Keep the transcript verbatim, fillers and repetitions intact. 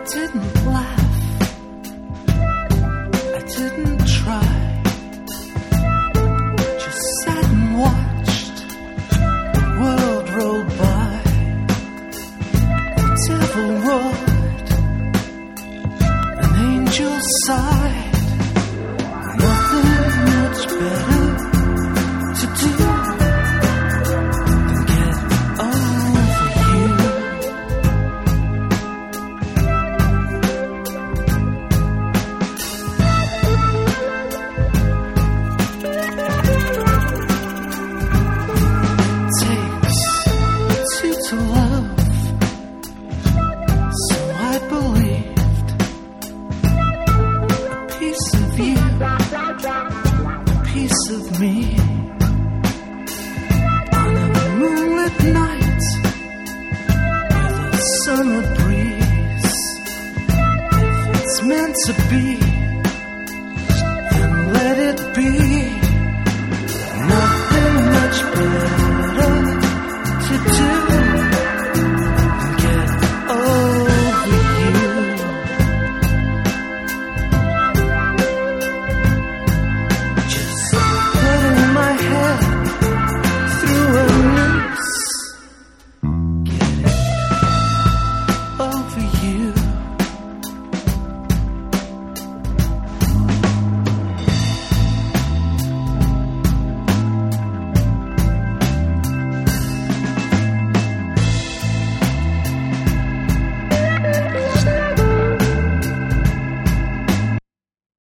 didn't laugh, I didn't try, just sat and watched the world roll by. The devil roared, an angel sighed, nothing much better to do than get over you. Takes two to love, so I believed a piece of you, a piece of me. On a moonlit night with a summer breeze, if it's meant to be,